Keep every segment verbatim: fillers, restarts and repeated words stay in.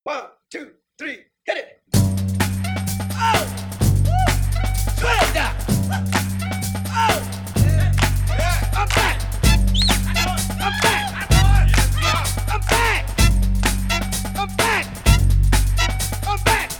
One, two, three, hit it. Oh! Twelve down. Oh! Yeah. I'm back. I'm back. I'm back. I'm back. I'm back.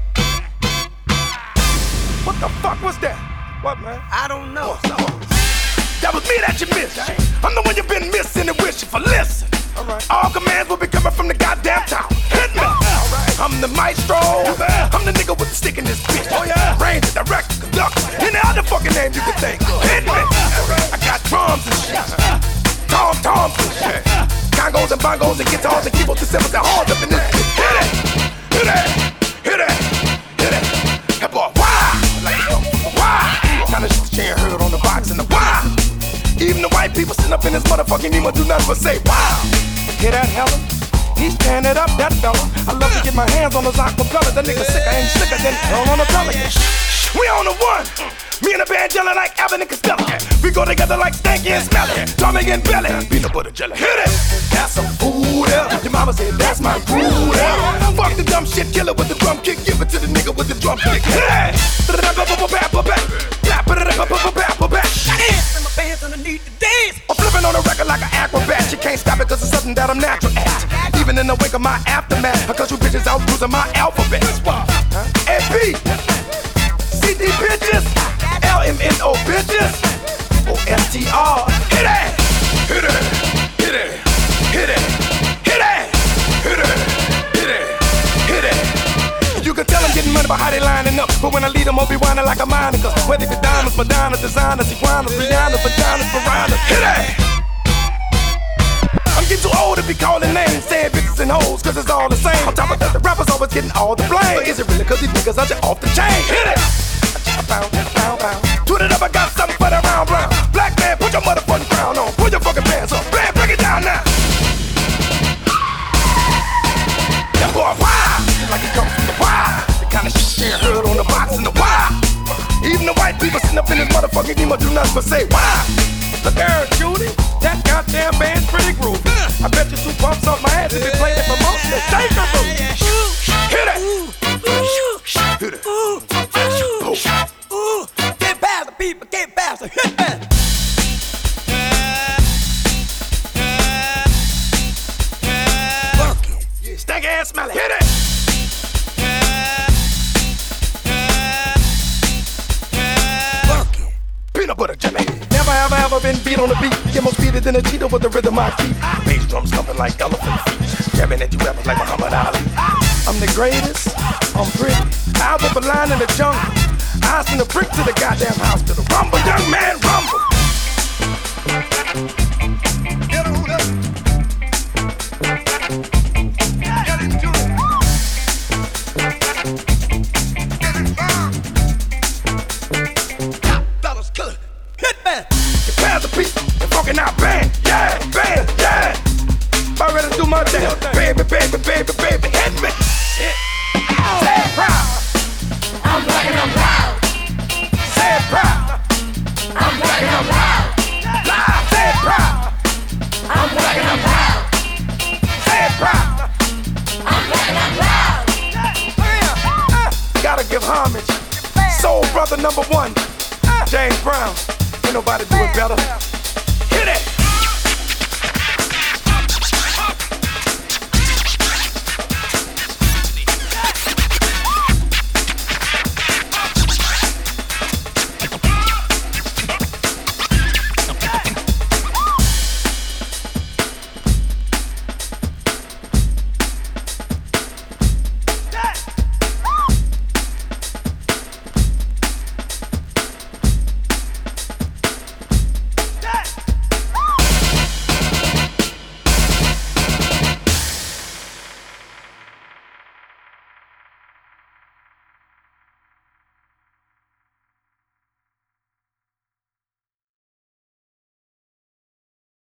What the fuck was that? What, man? I don't know. That was me that you missed. I'm the one you've been missing and wishing for. Listen. All right. All commands will be coming from the goddamn town. Hit me. All right. I'm the maestro. I'm the nigga with the stick in this bitch. Oh yeah. Ranger, director, conductor, any other fucking name you can think of. Hit me. I got drums and shit. Tom toms and shit. Congos and bongos and guitars and keyboards and cymbals and horns up in this bitch. Hit it. Hit it. Hit it. Hit it. Hey boy, why? Like why? Kind of shit that you ain't heard on the box and the why. Even the white people sitting up in this motherfucking emo do nothing but say wow. Hear that, Helen? He's tearing it up, that fella. I love to get my hands on those acapellas. That nigga sicker ain't slicker than all on the pelican. We on the one. Me and the band yelling like Abbott and Costello. We go together like Stanky and Smelly. Tommy and Billy. Peanut butter jelly. Hit it. That's some food. Your mama said that's my food. Fuck the dumb shit. Kill it with the drum kick. Give it to the nigga with the drum kick. Hit it. Underneath the dance. I'm flipping on the record like an acrobat. You can't stop it cause it's something that I'm natural at. Even in the wake of my aftermath, because you bitches out losing my alphabet. A B C D bitches, L M N O bitches, O S T R. Hit it, hit it, hit it, hit it, hit it, hit it, hit it, hit it. You can tell I'm getting money by how they lining up, but when I lead them, I'll be whining like a Monica. Whether it be diamonds, Madonna, designers, iguanas, Rihanna, vaginas, piranhas. Hit it! I'm getting too old to be calling names, saying bitches and hoes, cause it's all the same. On top of that, the rappers always getting all the blame. But is it really cause these niggas are just off the chain? Hit it! Pound, pound, pound. Twit it up, I got something for the round round. Black man, put your motherfucking crown on. Put your fucking pants on. Bam, break it down now. That boy, why? Like it comes from the why. The kind of shit you ain't heard on the box and the why. Even the white people sitting up in this motherfucking emo do nothing but say why. Look there, Judy, that goddamn band's pretty groovy. I bet you two bumps off my ass if you played it for most of the day. Hit it! Hit it! Ooh, get past the people, get past the hit that. Stank ass smelly. Hit it! Peanut butter jelly. Never have I ever been beat on the beat. Get more speeded than a cheetah with the rhythm I keep. Bass drums thumping like elephant feet. Jabbing at you rappers like Muhammad Ali. I'm the greatest. I'm pretty. I was a line in the jungle. I send a brick to the goddamn house to the rumble. Young man, rumble. Get on up. Get into it. Get it on. Top fellas, killer. Hit man. Get past the people and fucking out bang. Yeah, bang, yeah. I'm ready to do my thing. Baby, baby, baby, baby, hit me. Say it proud. I'm black and I'm proud. Say it proud. I'm black and I'm proud. Live, say it proud. I'm black and I'm proud. Say it proud. I'm black and I'm proud. Gotta give homage. Soul brother number one, James Brown. Ain't nobody do it better.